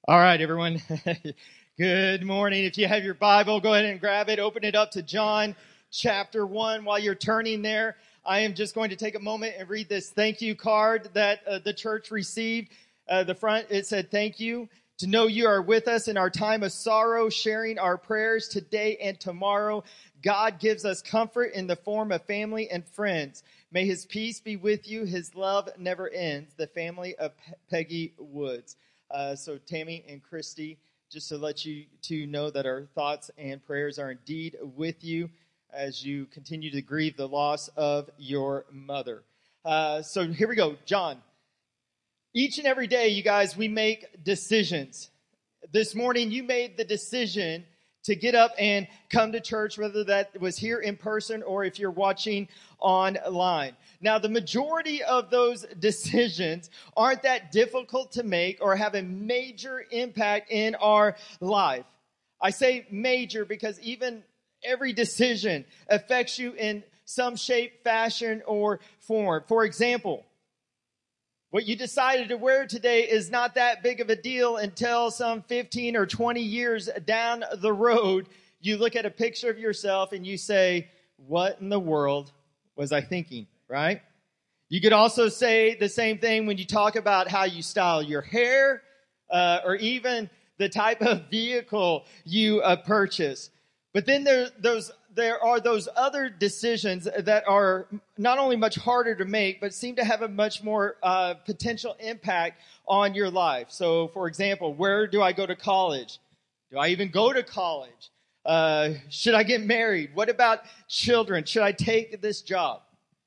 All right, everyone. Good morning. If you have your Bible, go ahead and grab it. Open it up to John chapter 1. While you're turning there, I am just going to take a moment and read this thank you card that the church received. The front, it said, "Thank you. To know you are with us in our time of sorrow, sharing our prayers today and tomorrow. God gives us comfort in the form of family and friends. May his peace be with you. His love never ends. The family of Peggy Woods." So Tammy and Christy, just to let you two know that our thoughts and prayers are indeed with you as you continue to grieve the loss of your mother. So here we go, John. Each and every day, you guys, we make decisions. This morning, you made the decision to get up and come to church, whether that was here in person or if you're watching online. Now, the majority of those decisions aren't that difficult to make or have a major impact in our life. I say major because even every decision affects you in some shape, fashion, or form. For example, what you decided to wear today is not that big of a deal until some 15 or 20 years down the road, you look at a picture of yourself and you say, what in the world was I thinking, right? You could also say the same thing when you talk about how you style your hair or even the type of vehicle you purchase. But then there are those other decisions that are not only much harder to make, but seem to have a much more potential impact on your life. So, for example, where do I go to college? Do I even go to college? Should I get married? What about children? Should I take this job?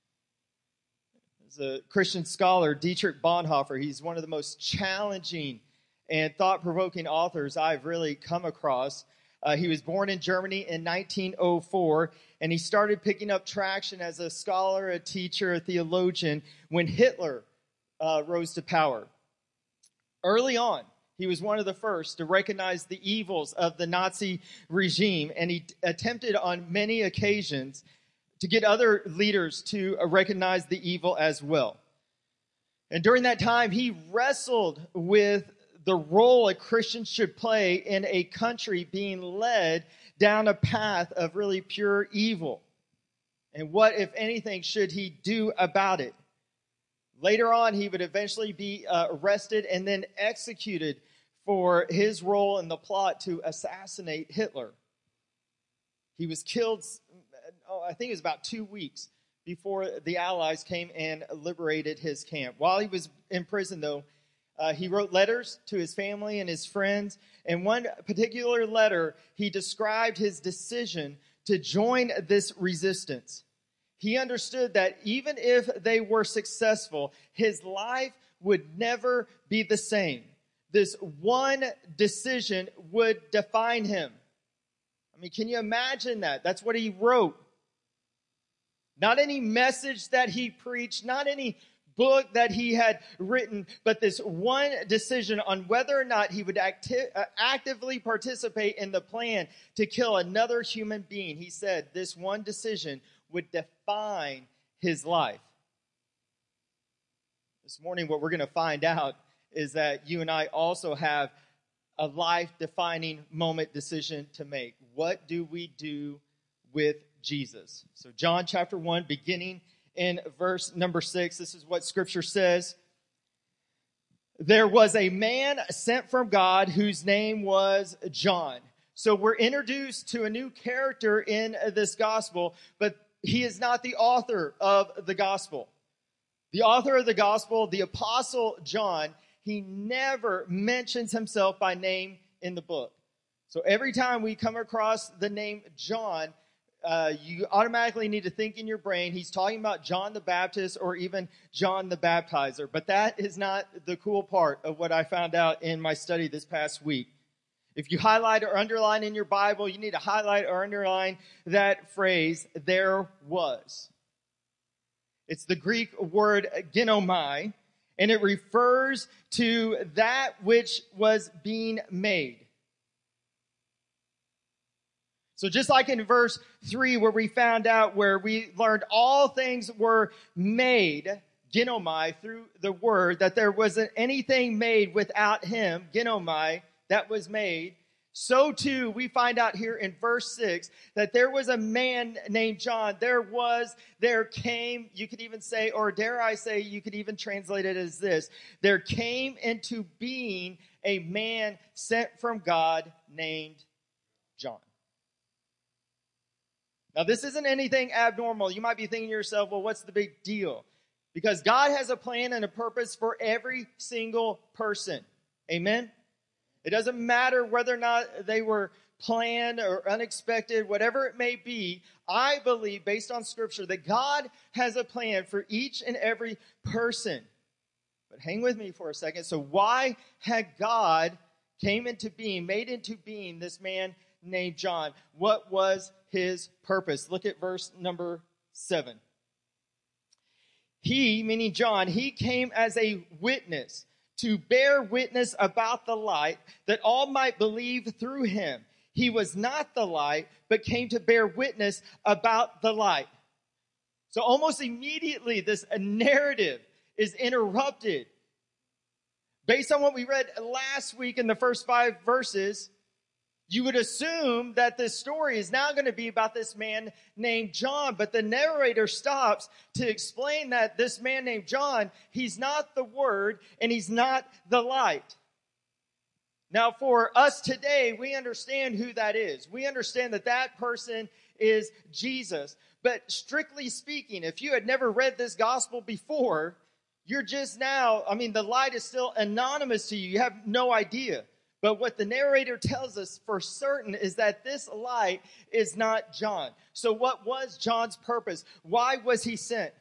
As a Christian scholar, Dietrich Bonhoeffer, he's one of the most challenging and thought-provoking authors I've really come across. He was born in Germany in 1904, and he started picking up traction as a scholar, a teacher, a theologian when Hitler rose to power. Early on, he was one of the first to recognize the evils of the Nazi regime, and he attempted on many occasions to get other leaders to recognize the evil as well. And during that time, he wrestled with the role a Christian should play in a country being led down a path of really pure evil. And what, if anything, should he do about it? Later on, he would eventually be arrested and then executed for his role in the plot to assassinate Hitler. He was killed, I think it was about 2 weeks before the Allies came and liberated his camp. While he was in prison, though, he wrote letters to his family and his friends. In one particular letter, he described his decision to join this resistance. He understood that even if they were successful, his life would never be the same. This one decision would define him. I mean, can you imagine that? That's what he wrote. Not any message that he preached, not any book that he had written, but this one decision on whether or not he would actively participate in the plan to kill another human being. He said this one decision would define his life. This morning, what we're going to find out is that you and I also have a life-defining moment decision to make. What do we do with Jesus? So John chapter 1, beginning in verse number 6, this is what Scripture says. There was a man sent from God whose name was John. So we're introduced to a new character in this gospel, but he is not the author of the gospel. The author of the gospel, the Apostle John, he never mentions himself by name in the book. So every time we come across the name John, you automatically need to think in your brain, he's talking about John the Baptist or even John the Baptizer. But that is not the cool part of what I found out in my study this past week. If you highlight or underline in your Bible, you need to highlight or underline that phrase, there was. It's the Greek word ginomai, and it refers to that which was being made. So just like in verse 3 where we found out, where we learned all things were made, ginomai, through the word, that there wasn't anything made without him, ginomai, that was made, so too we find out here in verse 6 that there was a man named John. There came, you could even say, or dare I say, you could even translate it as this: there came into being a man sent from God named John. Now, this isn't anything abnormal. You might be thinking to yourself, well, what's the big deal? Because God has a plan and a purpose for every single person. Amen? It doesn't matter whether or not they were planned or unexpected, whatever it may be. I believe, based on Scripture, that God has a plan for each and every person. But hang with me for a second. So why had God made into being this man named John? What was his purpose? Look at verse number 7. He, meaning John, he came as a witness, to bear witness about the light, that all might believe through him. He was not the light, but came to bear witness about the light. So almost immediately, this narrative is interrupted. Based on what we read last week in the first 5 verses, you would assume that this story is now going to be about this man named John. But the narrator stops to explain that this man named John, he's not the Word and he's not the light. Now, for us today, we understand who that is. We understand that that person is Jesus. But strictly speaking, if you had never read this gospel before, you're just now, the light is still anonymous to you. You have no idea. But what the narrator tells us for certain is that this light is not John. So what was John's purpose? Why was he sent?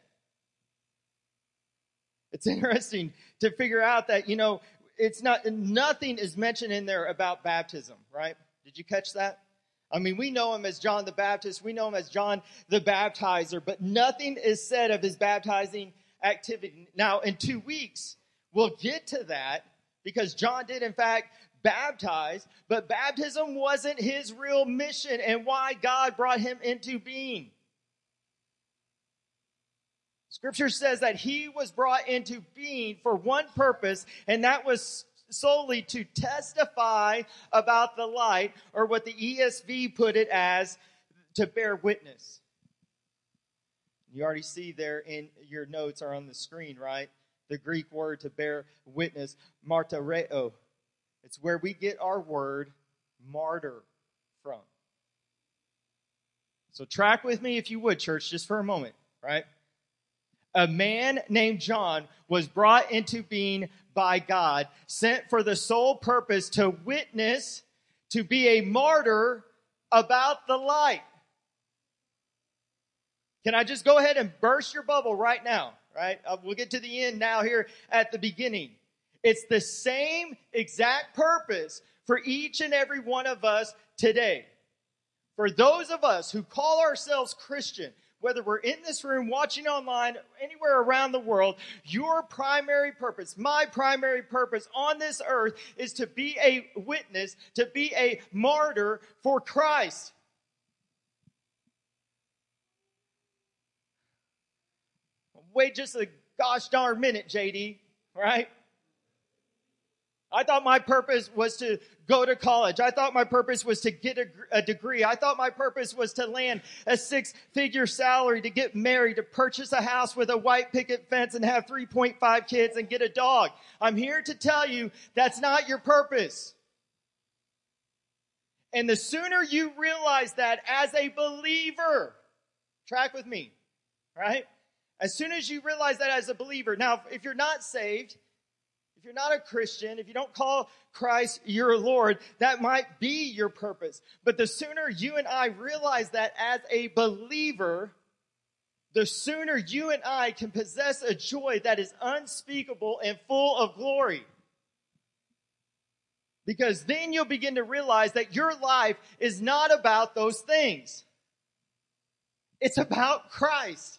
It's interesting to figure out that, nothing is mentioned in there about baptism, right? Did you catch that? We know him as John the Baptist. We know him as John the Baptizer, but nothing is said of his baptizing activity. Now, in 2 weeks, we'll get to that because John did, in fact, baptized, but baptism wasn't his real mission and why God brought him into being. Scripture says that he was brought into being for one purpose, and that was solely to testify about the light, or what the ESV put it as, to bear witness. You already see there in your notes or on the screen, right? The Greek word to bear witness, martyreo. It's where we get our word martyr from. So track with me if you would, church, just for a moment, right? A man named John was brought into being by God, sent for the sole purpose to witness, to be a martyr about the light. Can I just go ahead and burst your bubble right now, right? We'll get to the end now here at the beginning. It's the same exact purpose for each and every one of us today. For those of us who call ourselves Christian, whether we're in this room, watching online, anywhere around the world, your primary purpose, my primary purpose on this earth is to be a witness, to be a martyr for Christ. Wait just a gosh darn minute, JD, right? I thought my purpose was to go to college. I thought my purpose was to get a degree. I thought my purpose was to land a 6-figure salary, to get married, to purchase a house with a white picket fence and have 3.5 kids and get a dog. I'm here to tell you that's not your purpose. And the sooner you realize that as a believer, track with me, right? As soon as you realize that as a believer, now if you're not saved, if you're not a Christian, if you don't call Christ your Lord, that might be your purpose. But the sooner you and I realize that as a believer, the sooner you and I can possess a joy that is unspeakable and full of glory. Because then you'll begin to realize that your life is not about those things. It's about Christ.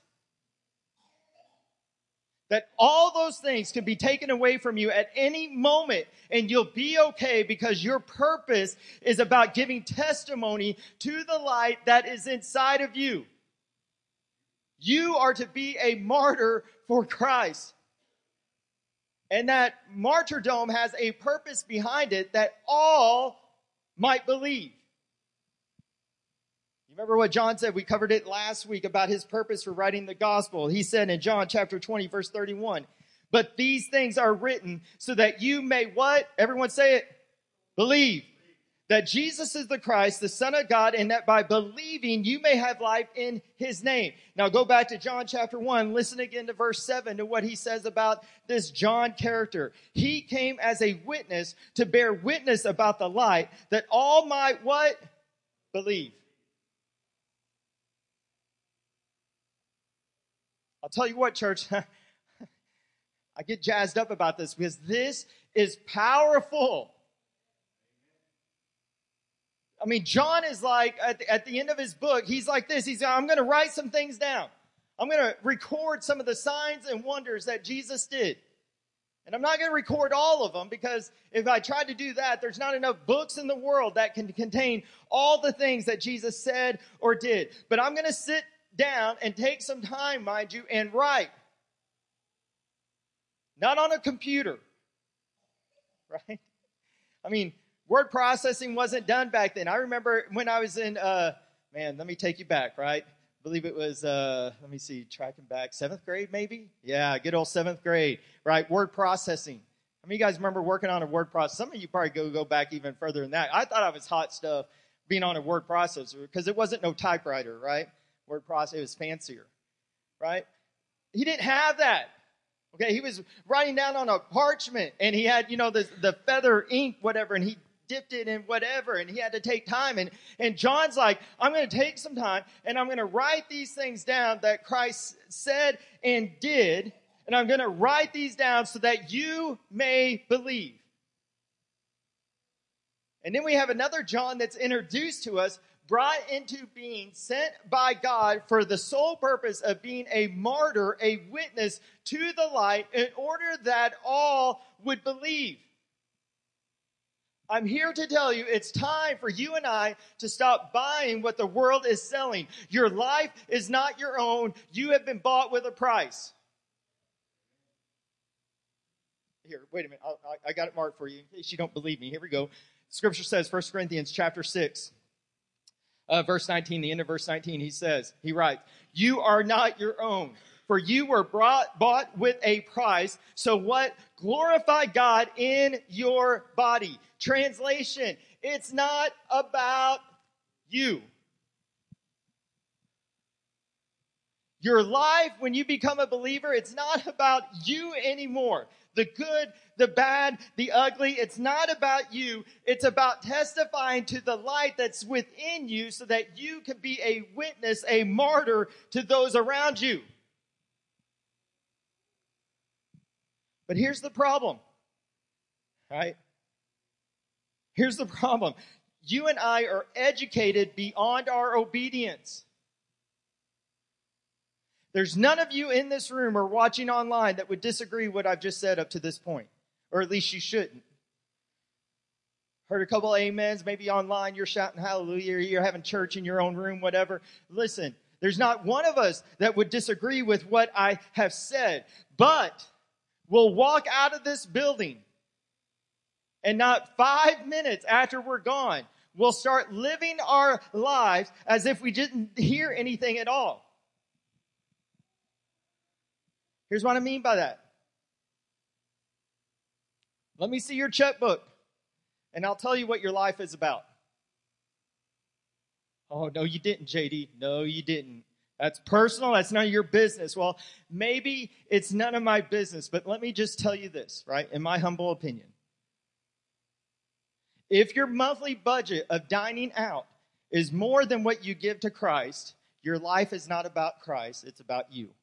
That all those things can be taken away from you at any moment and you'll be okay because your purpose is about giving testimony to the light that is inside of you. You are to be a martyr for Christ. And that martyrdom has a purpose behind it that all might believe. You remember what John said? We covered it last week about his purpose for writing the gospel. He said in John chapter 20, verse 31, but these things are written so that you may what? Everyone say it. Believe that Jesus is the Christ, the Son of God, and that by believing you may have life in his name. Now go back to John chapter 1. Listen again to verse 7 to what he says about this John character. He came as a witness to bear witness about the light that all might what? Believe. I'll tell you what, church, I get jazzed up about this because this is powerful. I mean, John is like, at the end of his book, he's like this. He's I'm going to write some things down. I'm going to record some of the signs and wonders that Jesus did. And I'm not going to record all of them because if I tried to do that, there's not enough books in the world that can contain all the things that Jesus said or did. But I'm going to sit down and take some time, mind you, and write. Not on a computer. Right? I mean, word processing wasn't done back then. I remember when I was in, let me take you back, right? I believe it was, tracking back, 7th grade maybe? Yeah, good old 7th grade, right? Word processing. How many of you guys remember working on a word processor? Some of you probably go back even further than that. I thought I was hot stuff being on a word processor because it wasn't no typewriter, right? Word processor, it was fancier, right? He didn't have that. Okay, he was writing down on a parchment and he had, the feather ink, whatever, and he dipped it in whatever, and he had to take time. And John's like, I'm going to take some time, and I'm going to write these things down that Christ said and did, and I'm going to write these down so that you may believe. And then we have another John that's introduced to us, brought into being, sent by God for the sole purpose of being a martyr, a witness to the light, in order that all would believe. I'm here to tell you it's time for you and I to stop buying what the world is selling. Your life is not your own. You have been bought with a price. Here, wait a minute. I got it marked for you in case you don't believe me. Here we go. Scripture says, 1 Corinthians chapter 6, verse 19, the end of verse 19, he writes, you are not your own. For you were bought with a price. So what? Glorify God in your body. Translation, it's not about you. Your life, when you become a believer, it's not about you anymore. The good, the bad, the ugly, it's not about you. It's about testifying to the light that's within you so that you can be a witness, a martyr to those around you. But here's the problem, right? Here's the problem. You and I are educated beyond our obedience. There's none of you in this room or watching online that would disagree with what I've just said up to this point. Or at least you shouldn't. Heard a couple amens, maybe online you're shouting hallelujah, or you're having church in your own room, whatever. Listen, there's not one of us that would disagree with what I have said. But we'll walk out of this building and not 5 minutes after we're gone, we'll start living our lives as if we didn't hear anything at all. Here's what I mean by that. Let me see your checkbook, and I'll tell you what your life is about. Oh, no, you didn't, JD. No, you didn't. That's personal. That's none of your business. Well, maybe it's none of my business, but let me just tell you this, right? In my humble opinion. If your monthly budget of dining out is more than what you give to Christ, your life is not about Christ. It's about you.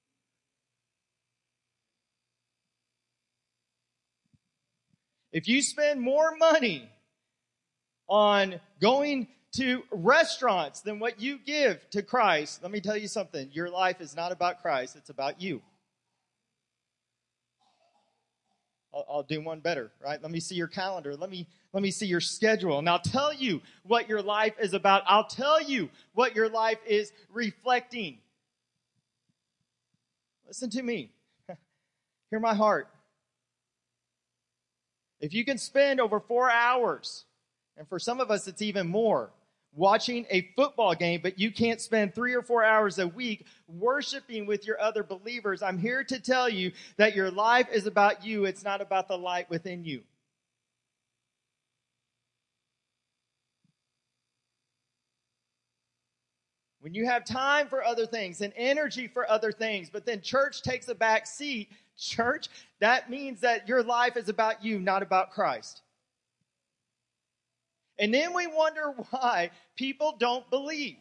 If you spend more money on going to restaurants than what you give to Christ, let me tell you something. Your life is not about Christ. It's about you. I'll do one better, right? Let me see your calendar. Let me see your schedule. And I'll tell you what your life is about. I'll tell you what your life is reflecting. Listen to me. Hear my heart. If you can spend over 4 hours, and for some of us it's even more, watching a football game, but you can't spend 3 or 4 hours a week worshiping with your other believers, I'm here to tell you that your life is about you. It's not about the light within you. When you have time for other things and energy for other things, but then church takes a back seat, church, that means that your life is about you, not about Christ. And then we wonder why people don't believe.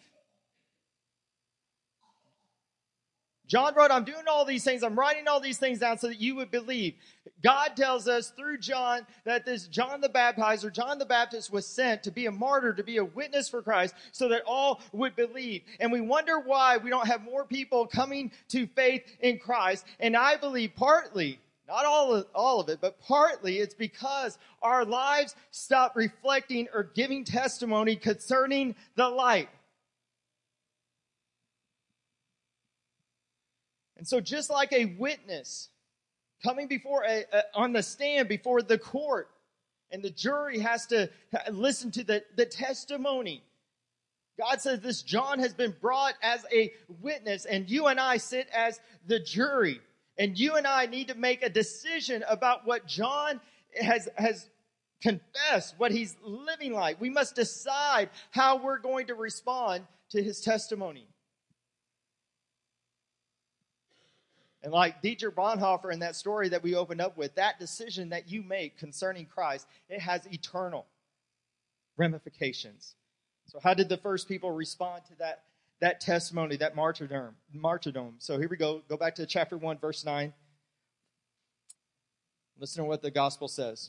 John wrote, I'm doing all these things. I'm writing all these things down so that you would believe. God tells us through John that this John the Baptizer, John the Baptist was sent to be a martyr, to be a witness for Christ so that all would believe. And we wonder why we don't have more people coming to faith in Christ. And I believe partly, not all of it, but partly it's because our lives stop reflecting or giving testimony concerning the light. And so just like a witness coming before on the stand before the court, and the jury has to listen to the testimony, God says this John has been brought as a witness, and you and I sit as the jury. And you and I need to make a decision about what John has confessed, what he's living like. We must decide how we're going to respond to his testimony. And like Dietrich Bonhoeffer in that story that we opened up with, that decision that you make concerning Christ, it has eternal ramifications. So how did the first people respond to that testimony, that martyrdom? So here we go. Go back to chapter 1, verse 9. Listen to what the gospel says.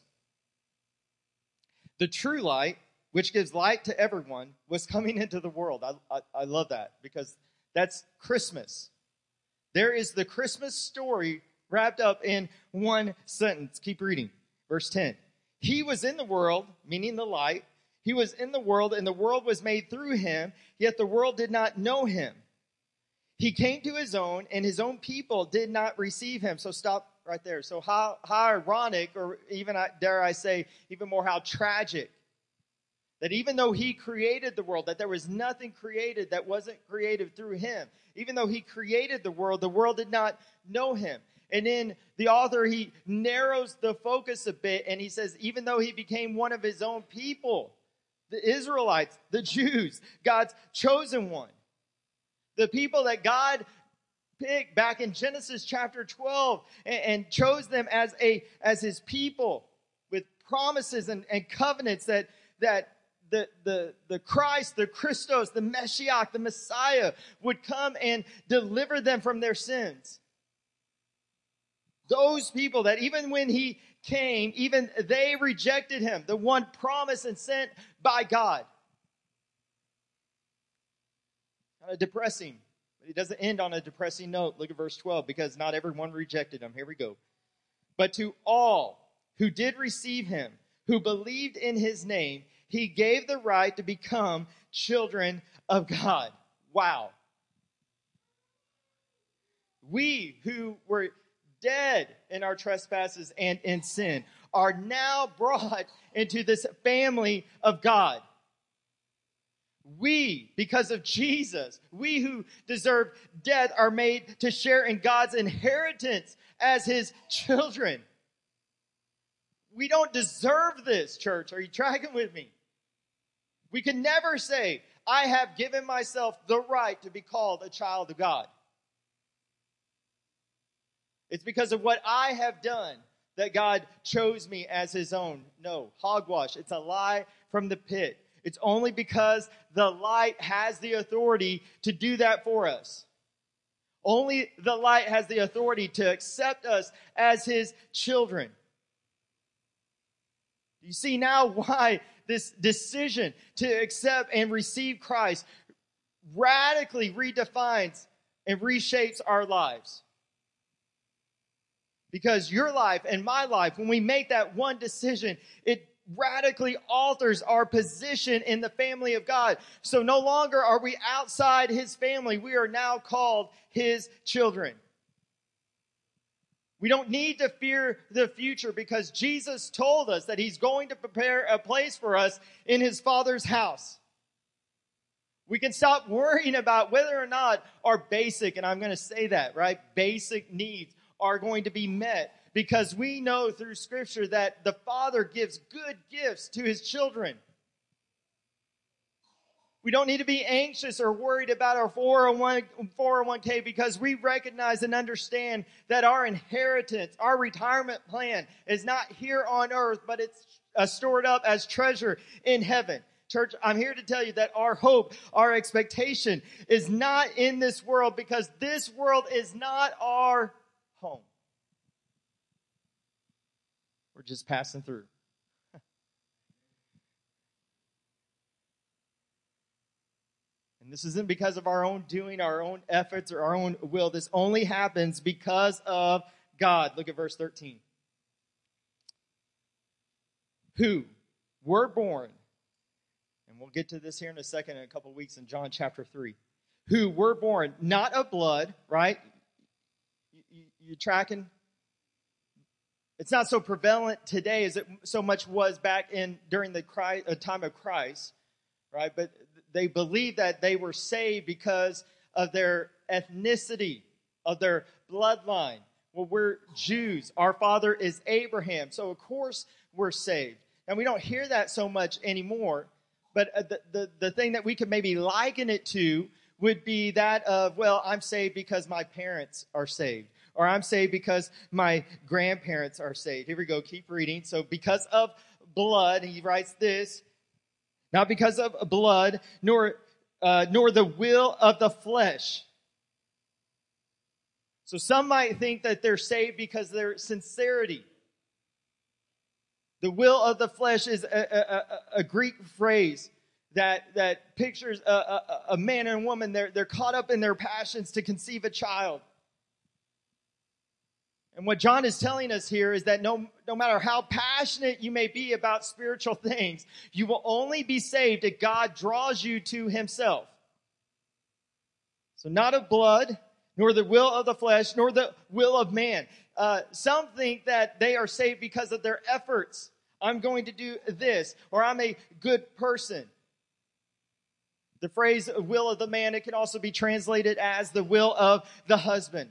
The true light, which gives light to everyone, was coming into the world. I love that because that's Christmas. There is the Christmas story wrapped up in one sentence. Keep reading. Verse 10. He was in the world, meaning the light. He was in the world, and the world was made through him, yet the world did not know him. He came to his own, and his own people did not receive him. So stop right there. So how ironic, or even, dare I say, even more how tragic, that even though he created the world, that there was nothing created that wasn't created through him. Even though he created the world did not know him. And then the author, he narrows the focus a bit, and he says, even though he became one of his own people, the Israelites, the Jews, God's chosen one, the people that God picked back in Genesis chapter 12 and chose them as his people with promises and covenants that the Christ, the Christos, the Meshiach, the Messiah would come and deliver them from their sins. Those people that even when he came, even they rejected him, the one promised and sent by God. Kind of depressing, but it doesn't end on a depressing note. Look at verse 12, because not everyone rejected him. Here we go. But to all who did receive him, who believed in his name, he gave the right to become children of God. Wow. We who were dead in our trespasses and in sin are now brought into this family of God. We, because of Jesus, we who deserve death are made to share in God's inheritance as his children. We don't deserve this, church. Are you tracking with me? We can never say, I have given myself the right to be called a child of God. It's because of what I have done that God chose me as his own. No, hogwash. It's a lie from the pit. It's only because the light has the authority to do that for us. Only the light has the authority to accept us as his children. You see now why this decision to accept and receive Christ radically redefines and reshapes our lives. Because your life and my life, when we make that one decision, it radically alters our position in the family of God. So no longer are we outside his family. We are now called his children. We don't need to fear the future because Jesus told us that he's going to prepare a place for us in his Father's house. We can stop worrying about whether or not our basic, and I'm going to say that, right? Basic needs are going to be met because we know through Scripture that the Father gives good gifts to his children. We don't need to be anxious or worried about our 401k because we recognize and understand that our inheritance, our retirement plan is not here on earth, but it's stored up as treasure in heaven. Church, I'm here to tell you that our hope, our expectation is not in this world because this world is not our home. We're just passing through. And this isn't because of our own doing, our own efforts, or our own will. This only happens because of God. Look at verse 13. Who were born, and we'll get to this here in a second in a couple of weeks in John chapter 3. Who were born not of blood, right? You tracking? It's not so prevalent today as it so much was back during the time of Christ, right? But they believed that they were saved because of their ethnicity, of their bloodline. Well, we're Jews. Our father is Abraham. So, of course, we're saved. And we don't hear that so much anymore. But the thing that we could maybe liken it to would be that of, well, I'm saved because my parents are saved. Or I'm saved because my grandparents are saved. Here we go. Keep reading. So, because of blood, he writes this. Not because of blood, nor the will of the flesh. So some might think that they're saved because of their sincerity. The will of the flesh is a Greek phrase that pictures a man and a woman. They're caught up in their passions to conceive a child. And what John is telling us here is that no matter how passionate you may be about spiritual things, you will only be saved if God draws you to himself. So not of blood, nor the will of the flesh, nor the will of man. Some think that they are saved because of their efforts. I'm going to do this, or I'm a good person. The phrase will of the man, it can also be translated as the will of the husband.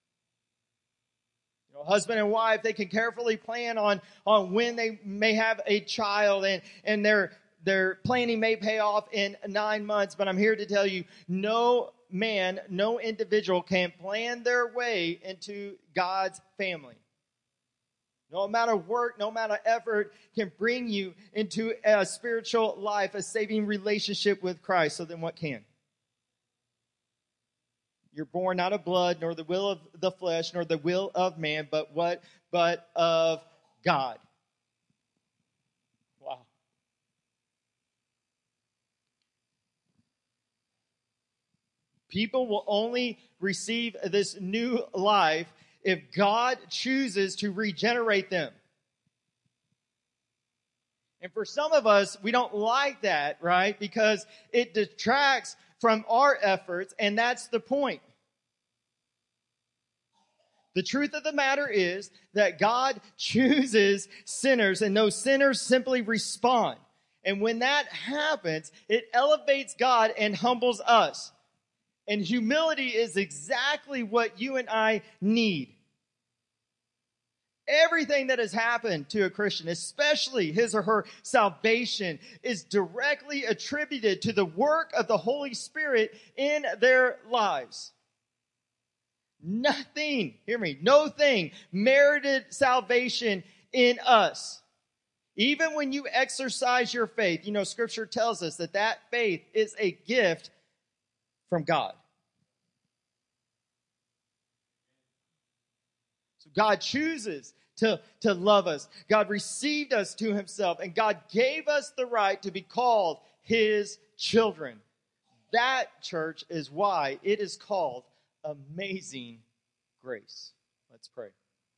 Husband and wife, they can carefully plan on when they may have a child, and their planning may pay off in 9 months. But I'm here to tell you, no man, no individual can plan their way into God's family. No amount of work, no amount of effort can bring you into a spiritual life, a saving relationship with Christ. So then what can? You're born not of blood, nor the will of the flesh, nor the will of man, but what? But of God. Wow. People will only receive this new life if God chooses to regenerate them. And for some of us, we don't like that, right? Because it detracts from our efforts, and that's the point. The truth of the matter is that God chooses sinners, and those sinners simply respond. And when that happens, it elevates God and humbles us. And humility is exactly what you and I need. Everything that has happened to a Christian, especially his or her salvation, is directly attributed to the work of the Holy Spirit in their lives. Nothing, hear me, no thing merited salvation in us. Even when you exercise your faith, Scripture tells us that faith is a gift from God. So God chooses to love us. God received us to himself, and God gave us the right to be called his children. That, church, is why it is called amazing grace. Let's pray.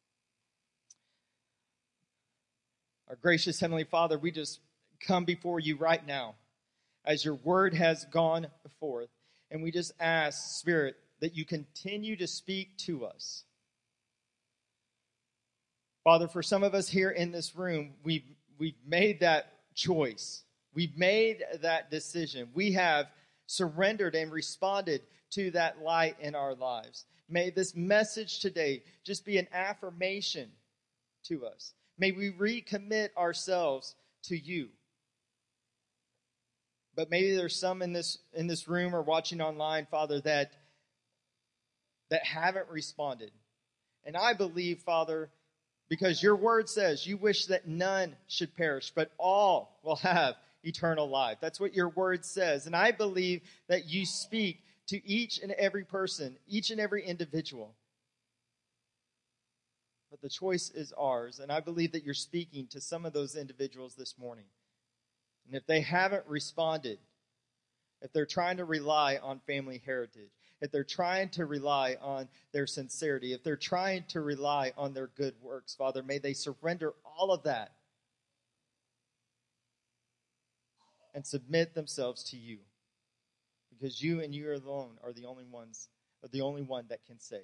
Our gracious Heavenly Father, we just come before you right now as your word has gone forth. And we just ask, Spirit, that you continue to speak to us. Father, for some of us here in this room, we've made that choice. We've made that decision. We have surrendered and responded to that light in our lives. May this message today just be an affirmation to us. May we recommit ourselves to you. But maybe there's some in this room or watching online, Father, that haven't responded. And I believe, Father, because your word says you wish that none should perish, but all will have eternal life. That's what your word says. And I believe that you speak to each and every person, each and every individual. But the choice is ours. And I believe that you're speaking to some of those individuals this morning. And if they haven't responded, if they're trying to rely on family heritage, if they're trying to rely on their sincerity, if they're trying to rely on their good works, Father, may they surrender all of that and submit themselves to you. Because you and you alone are the only one that can save.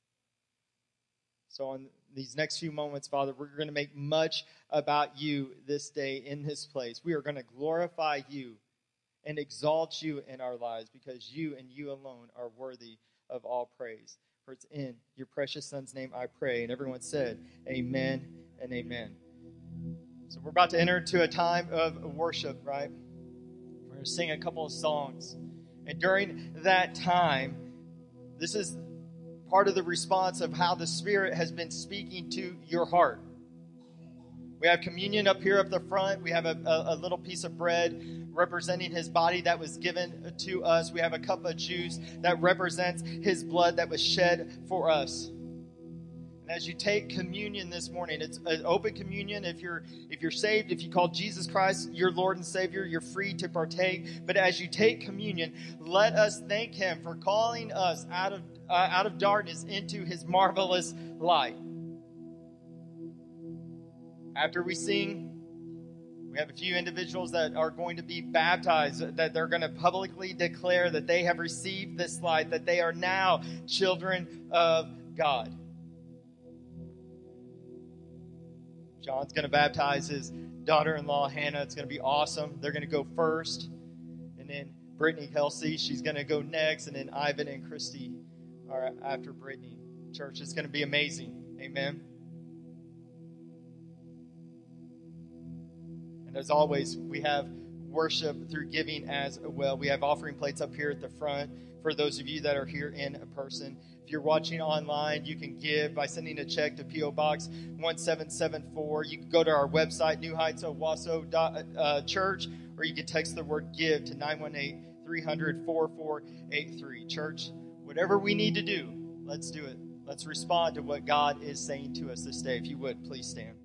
So on these next few moments, Father, we're going to make much about you this day in this place. We are going to glorify you and exalt you in our lives because you and you alone are worthy of all praise. For it's in your precious Son's name I pray. And everyone said, amen and amen. So we're about to enter into a time of worship, right? We're going to sing a couple of songs. And during that time, this is part of the response of how the Spirit has been speaking to your heart. We have communion up here up the front. We have a little piece of bread representing his body that was given to us. We have a cup of juice that represents his blood that was shed for us. And as you take communion this morning, it's an open communion. If you're saved, if you call Jesus Christ your Lord and Savior, you're free to partake. But as you take communion, let us thank him for calling us out of darkness into his marvelous light. After we sing, we have a few individuals that are going to be baptized, that they're going to publicly declare that they have received this light, that they are now children of God. John's going to baptize his daughter-in-law, Hannah. It's going to be awesome. They're going to go first. And then Brittany Kelsey, she's going to go next. And then Ivan and Christy are after Brittany. Church, it's going to be amazing. Amen. And as always, we have worship through giving as well. We have offering plates up here at the front for those of you that are here in person. If you're watching online, you can give by sending a check to P.O. Box 1774. You can go to our website, newheightsowasso.church, or you can text the word GIVE to 918-300-4483. Church, whatever we need to do, let's do it. Let's respond to what God is saying to us this day. If you would, please stand.